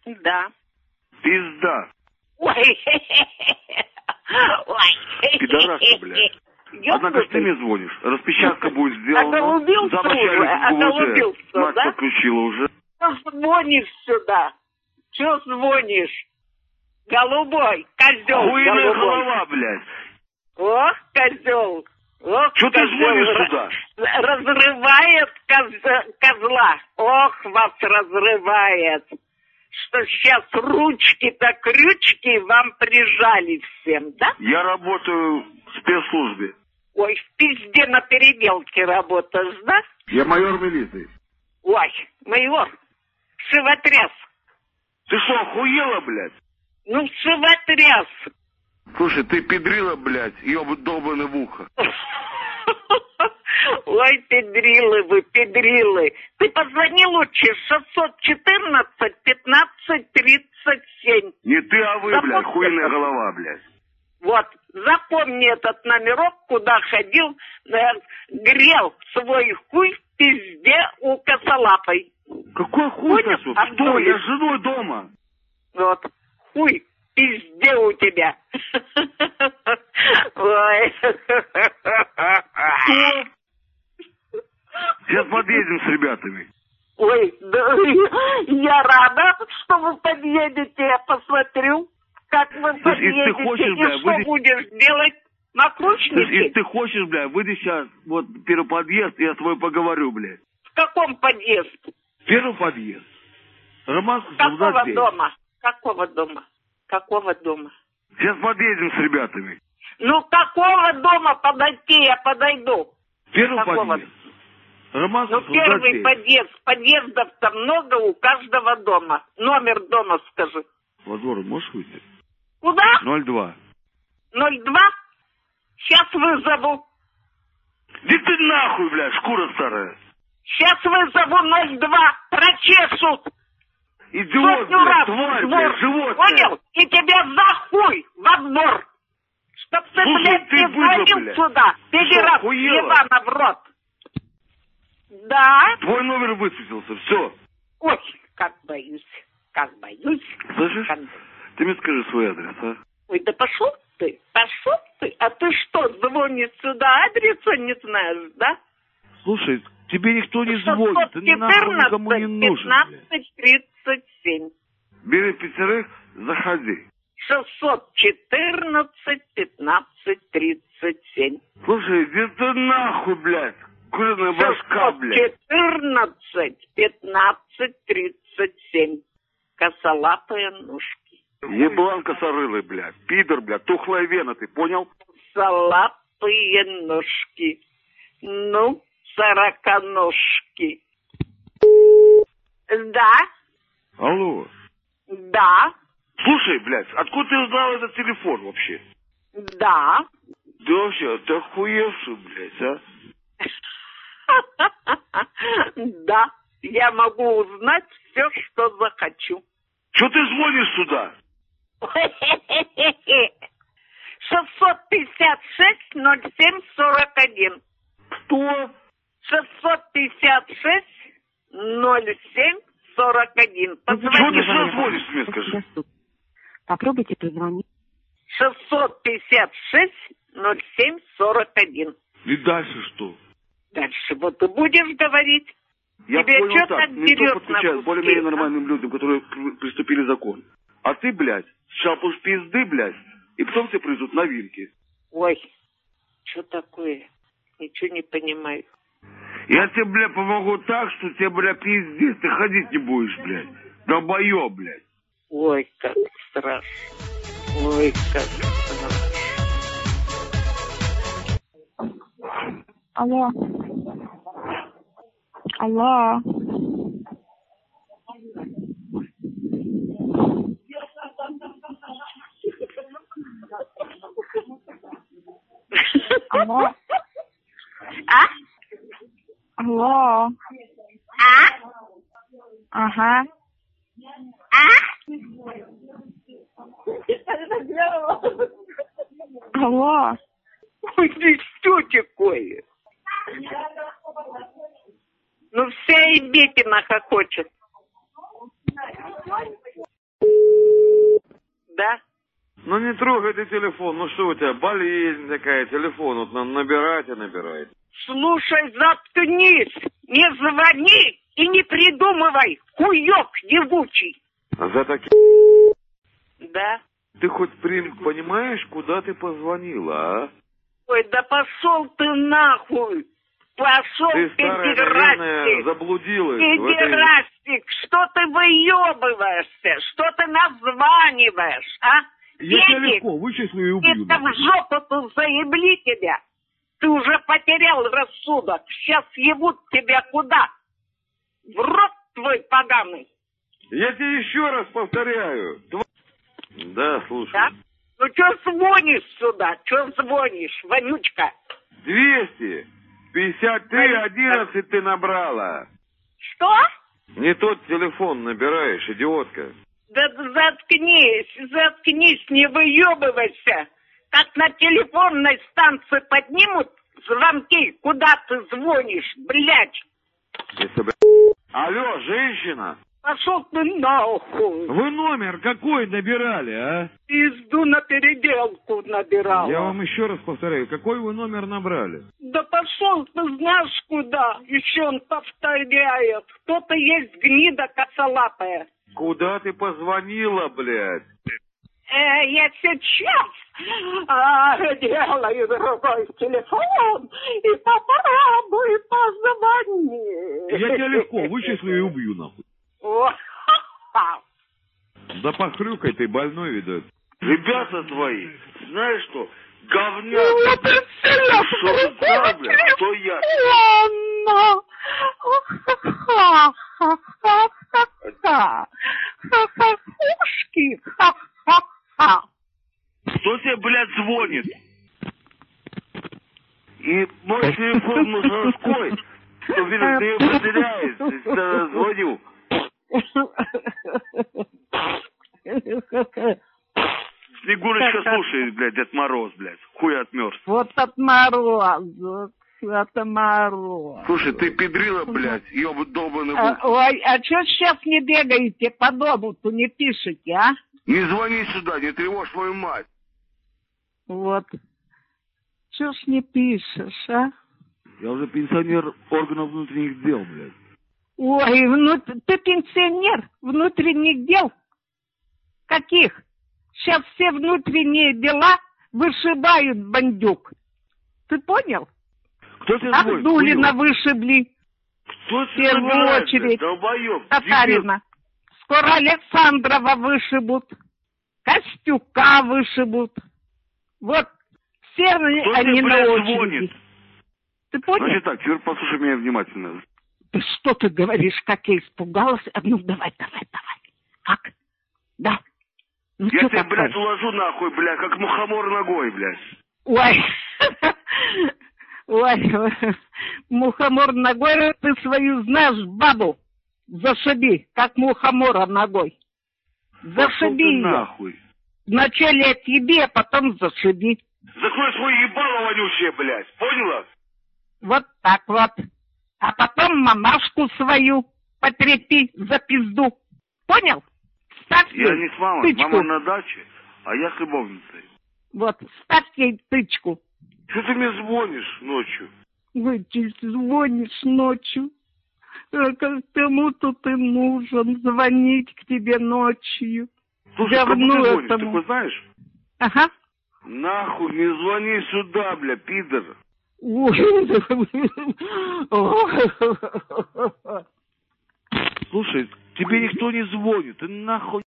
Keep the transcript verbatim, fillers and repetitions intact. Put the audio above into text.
Да. Пизда. Ой. Ой. Пидорашка, блядь. Однако ж ты мне звонишь. Распечатка будет сделана. Оголубился За уже, начальником ГУВД. оголубился, Мать да? подключила уже. Что звонишь сюда? Че звонишь? Голубой, козел Хуйная голубой. голова, блядь. Ох, козел. Ох, Че ты козел. звонишь сюда? Разрывает коз... козла. Ох, вас разрывает. Что сейчас ручки-то крючки вам прижали всем, да? Я работаю в спецслужбе. Ой, в пизде на переделке работаешь, да? Я майор милиции. Ой, майор, шивотряс. Ты что, охуела, блядь? Ну, шивотряс. Слушай, ты педрила, блядь, ёб долбаный в ухо. Ой, педрилы вы, педрилы. Ты позвони лучше шестьсот четырнадцать пятнадцать тридцать семь. Не ты, а вы, Запомни блядь, хуйная это. голова, блядь. Вот, запомни этот номерок, куда ходил, э, грел свой хуй в пизде у косолапой. Какой хуй, Понял? Сосу? Обдули. Что, я с женой дома. Вот, хуй в пизде у тебя. Ой. Что? Сейчас подъедем с ребятами. Ой, да, я рада, что вы подъедете, я посмотрю, как вы Слушай, подъедете, если ты хочешь, и бля, что выйди- будешь делать, Слушай, если накручники? ты хочешь, бля, выйди сейчас, вот, первый подъезд, я с тобой поговорю, блядь. В каком подъезде? Первый подъезд. Роман Какого здесь. дома? Какого дома? Какого дома? Сейчас подъедем с ребятами. Ну, какого дома подойти, я подойду. Первый Какого? подъезд. Роман Ну, первый подъезд. Подъездов-то много у каждого дома. Номер дома скажи. Владимир, можешь выйти? Куда? ноль два. ноль два? Сейчас вызову. Иди ты нахуй, блядь, шкура старая. Сейчас вызову ноль два. Прочешут. Идиот, Сотню блядь, раз тварь, в двор. блядь, животное. Понял? И тебя за хуй во двор. Чтоб ты, Слушай, блядь, ты не выжил, звонил блядь. сюда. Ты что, Педерас охуела? Ивана в рот. Да? Твой номер высветился, все. Ой, как боюсь. Как боюсь. Слышишь? Как... Ты мне скажи свой адрес, а? Ой, да пошел ты. Пошел ты. А ты что, звонишь сюда, адреса не знаешь, да? Слушай, тебе никто не звонит, ты нахуй никому не нужен, блядь. пятнадцать тридцать семь. Бери пятерых, заходи. шестьсот четырнадцать пятнадцать тридцать семь. Слушай, иди ты нахуй, блядь. Куриная башка, блядь. четырнадцать пятнадцать тридцать семь. Косолапые ножки. Еблан косорылый, блядь. Пидор, блядь. Тухлая вена, ты понял? Косолапые ножки. Ну, сороконожки. Да? Алло. Да? Слушай, блядь, откуда ты узнал этот телефон вообще? Да. Да вообще, ты охуевший, блядь, а? Да, я могу узнать все, что захочу. Чё ты звонишь сюда? шестьсот пятьдесят шесть ноль семь сорок один. Кто? шестьсот пятьдесят шесть ноль семь сорок один. Чего Позвони. ты сюда звонишь, мне скажи? Попробуйте позвонить. шестьсот пятьдесят шесть ноль семь сорок один. И дальше что? Дальше вот ты будешь говорить. Я Тебе понял чё так, так никто берёт подключает на более-менее куски, а? нормальным людям, которые пр- приступили закон. А ты, блядь, сначала будешь пизды, блядь, и потом тебе привезут новинки. Ой, что такое? Ничего не понимаю. Я тебе, блядь, помогу так, что тебе, блядь, пиздец, ты ходить не будешь, блядь. Долбоёб, блядь. Ой, как страшно. Ой, как страшно. Алло. Алло. Алло. А? Алло. А? Ага. А? Алло. Ой, ты что такое? Ну, вся Ибекина хохочет. Ну не трогай ты телефон, ну что у тебя, болезнь такая, телефон, вот надо набирать и набирать. Слушай, заткнись, не звони и не придумывай, хуёк ебучий. А за такие... Да? Ты хоть прим... понимаешь, куда ты позвонила, а? Ой, да пошел ты нахуй. Пошел ты, ты, старая, пидорастик. наверное, заблудилась. Пидорастик, этой... что ты выебываешься? Что ты названиваешь, а? Я тебя легко вычислю и убью. Это в жопу-то заебли тебя. Ты уже потерял рассудок. Сейчас ебут тебя куда? В рот твой поганый. Я тебе еще раз повторяю. Тв... Да, слушай. Да? Ну что звонишь сюда? Что звонишь, вонючка? двести пятьдесят три одиннадцать ты набрала. Что? Не тот телефон набираешь, идиотка. Да заткнись, заткнись, не выебывайся. Как на телефонной станции поднимут звонки, куда ты звонишь, блядь. Если, блядь... Алло, женщина. Пошел ты нахуй. Вы номер какой набирали, а? Пизду на переделку набирала. Я вам еще раз повторяю, какой вы номер набрали? Да пошел ты знаешь куда. Еще он повторяет. Кто-то есть гнида косолапая. Куда ты позвонила, блядь? Э, я сейчас а, делаю другой телефон и попробую позвонить. Я тебя легко вычислю и убью, нахуй. Да похрюкай, ты больной, видать. Ребята твои, знаешь что, говнят, что да, блядь, что я. Ха-ха-ха-ха-ха-ха-ха-ха-ха-ха. Кто тебе, блядь, звонит? И мой телефон мужской, что, видишь, ты ее потеряешь, если звоню. Снегурочка слушает, блядь, Дед Мороз, блядь, хуй отмерз. Вот от мороза, от мороза. Слушай, ты педрила, блядь, ёб долбаный а, бух. Ой, а чё сейчас не бегаете по дому-то, не пишете, а? Не звони сюда, не тревожь мою мать. Вот. Чё ж не пишешь, а? Я уже пенсионер органов внутренних дел, блядь. Ой, вну... ты пенсионер внутренних дел? Каких? Сейчас все внутренние дела вышибают бандюк. Ты понял? Кто тебе звонит? Абдулина вышибли. Кто в первую очередь. Долбоёб, Татарина. Скоро Александрова вышибут. Костюка вышибут. Вот все Кто они тебе, на блядь, очереди. звонит? Ты понял? Значит так, теперь послушай меня внимательно. Да что ты говоришь, как я испугалась? А ну, давай, давай, давай. Как? Да. Ну, Я тебя, такое? блядь, уложу нахуй, блядь, как мухомор ногой, блядь. Ой. Ой, мухомор ногой, ты свою знаешь, бабу. Зашиби, как мухомора ногой. Зашиби ее. Нахуй. Вначале отъеби, а потом зашиби. Закрой свое ебало вонючее, блядь, поняла? Вот так вот. А потом мамашку свою потрепи за пизду. Понял? Ставь Я ей не с мамой, тычку. мама на даче, а я с любовницей. Вот, ставь ей тычку. Что ты мне звонишь ночью? Ой, ты звонишь ночью. А как кому-то ты нужен звонить к тебе ночью. Слушай, кому Говну ты звонишь, этому. ты хоть знаешь? Ага. Нахуй, не звони сюда, бля, пидор. Ой. Слушай, тебе никто не звонит, ты нахуй